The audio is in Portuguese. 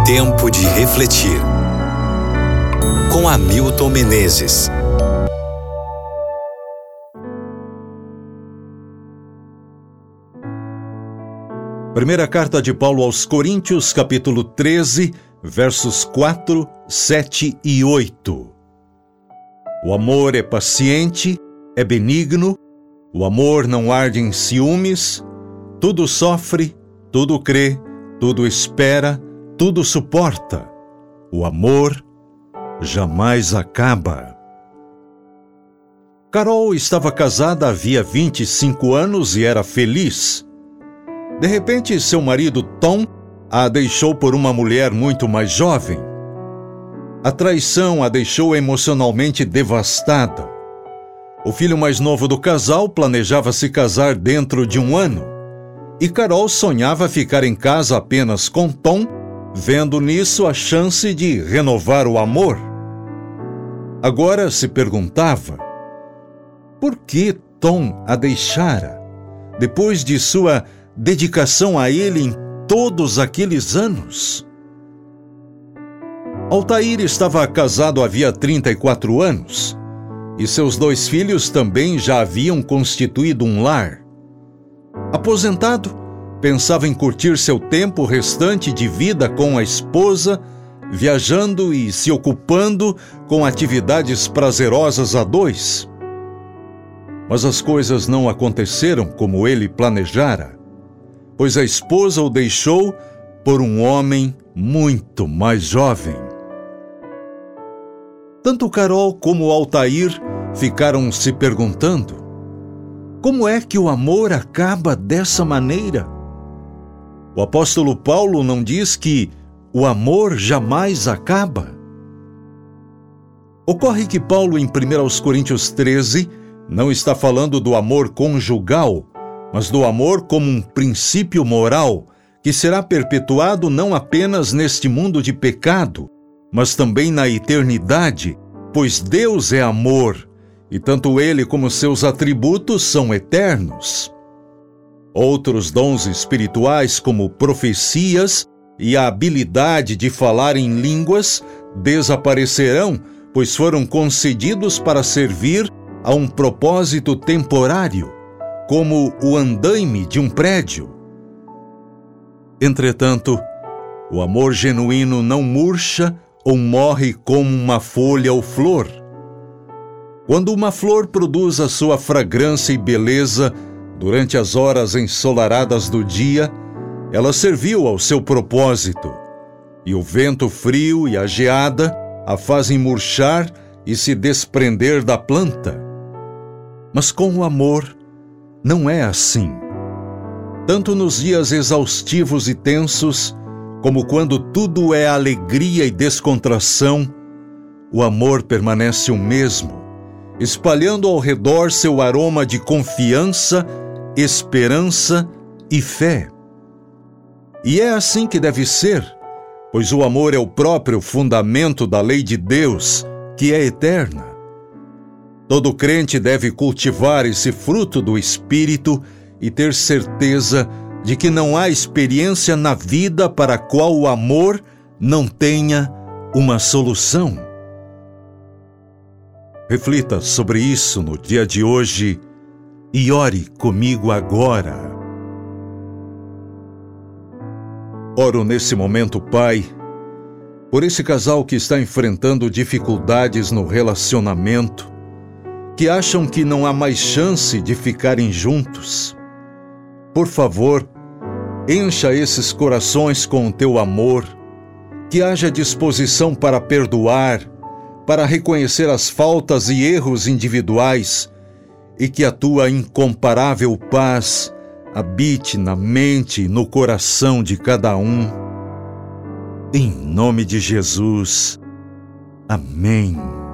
Tempo de refletir. Com Hamilton Menezes. Primeira carta de Paulo aos Coríntios, capítulo 13, versos 4, 7 e 8. O amor é paciente, é benigno, o amor não arde em ciúmes, tudo sofre, tudo crê, tudo espera, tudo suporta. O amor jamais acaba. Carol estava casada havia 25 anos e era feliz. De repente, seu marido Tom a deixou por uma mulher muito mais jovem. A traição a deixou emocionalmente devastada. O filho mais novo do casal planejava se casar dentro de um ano, e Carol sonhava ficar em casa apenas com Tom, vendo nisso a chance de renovar o amor. Agora se perguntava: por que Tom a deixara, depois de sua dedicação a ele em todos aqueles anos? Altair estava casado havia 34 anos, e seus 2 filhos também já haviam constituído um lar. Aposentado, pensava em curtir seu tempo restante de vida com a esposa, viajando e se ocupando com atividades prazerosas a 2. Mas as coisas não aconteceram como ele planejara, pois a esposa o deixou por um homem muito mais jovem. Tanto Carol como Altair ficaram se perguntando: como é que o amor acaba dessa maneira? O apóstolo Paulo não diz que o amor jamais acaba? Ocorre que Paulo, em 1 Coríntios 13, não está falando do amor conjugal, mas do amor como um princípio moral que será perpetuado não apenas neste mundo de pecado, mas também na eternidade, pois Deus é amor, e tanto Ele como seus atributos são eternos. Outros dons espirituais, como profecias e a habilidade de falar em línguas, desaparecerão, pois foram concedidos para servir a um propósito temporário, como o andaime de um prédio. Entretanto, o amor genuíno não murcha ou morre como uma folha ou flor. Quando uma flor produz a sua fragrância e beleza durante as horas ensolaradas do dia, ela serviu ao seu propósito, e o vento frio e a geada a fazem murchar e se desprender da planta. Mas com o amor, não é assim. Tanto nos dias exaustivos e tensos, como quando tudo é alegria e descontração, o amor permanece o mesmo, espalhando ao redor seu aroma de confiança, esperança e fé. E é assim que deve ser, pois o amor é o próprio fundamento da lei de Deus, que é eterna. Todo crente deve cultivar esse fruto do Espírito e ter certeza de que não há experiência na vida para a qual o amor não tenha uma solução. Reflita sobre isso no dia de hoje e ore comigo agora. Oro nesse momento, Pai, por esse casal que está enfrentando dificuldades no relacionamento, que acham que não há mais chance de ficarem juntos. Por favor, encha esses corações com o teu amor, que haja disposição para perdoar, para reconhecer as faltas e erros individuais, e que a tua incomparável paz habite na mente e no coração de cada um. Em nome de Jesus. Amém.